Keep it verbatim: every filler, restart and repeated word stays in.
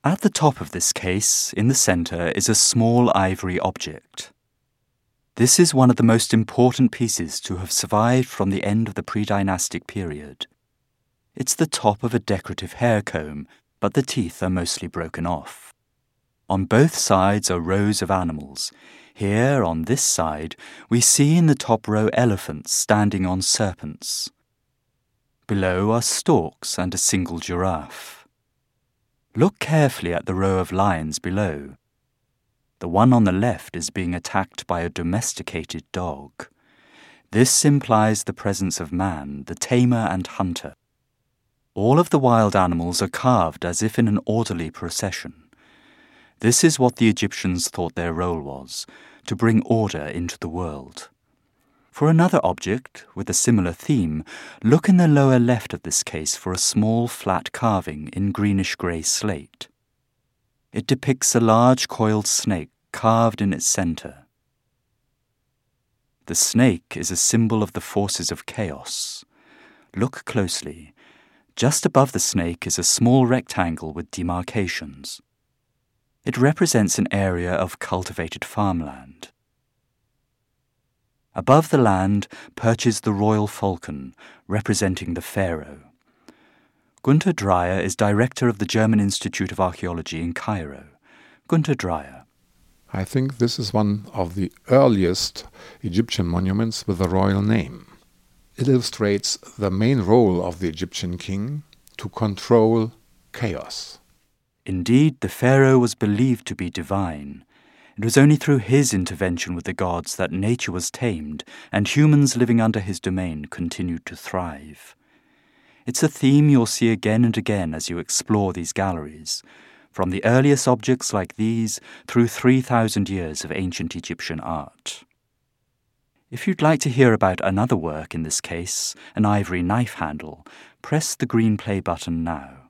At the top of this case, in the center, is a small ivory object. This is one of the most important pieces to have survived from the end of the pre-dynastic period. It's the top of a decorative hair comb, but the teeth are mostly broken off. On both sides are rows of animals. Here, on this side, we see in the top row elephants standing on serpents. Below are storks and a single giraffe. Look carefully at the row of lions below. The one on the left is being attacked by a domesticated dog. This implies the presence of man, the tamer and hunter. All of the wild animals are carved as if in an orderly procession. This is what the Egyptians thought their role was, to bring order into the world. For another object with a similar theme, look in the lower left of this case for a small flat carving in greenish-grey slate. It depicts a large coiled snake carved in its center. The snake is a symbol of the forces of chaos. Look closely. Just above the snake is a small rectangle with demarcations. It represents an area of cultivated farmland. Above the land perches the royal falcon, representing the pharaoh. Gunter Dreyer is director of the German Institute of Archaeology in Cairo. Gunter Dreyer. I think this is one of the earliest Egyptian monuments with a royal name. It illustrates the main role of the Egyptian king to control chaos. Indeed, the pharaoh was believed to be divine. It was only through his intervention with the gods that nature was tamed and humans living under his domain continued to thrive. It's a theme you'll see again and again as you explore these galleries, from the earliest objects like these through three thousand years of ancient Egyptian art. If you'd like to hear about another work in this case, an ivory knife handle, press the green play button now.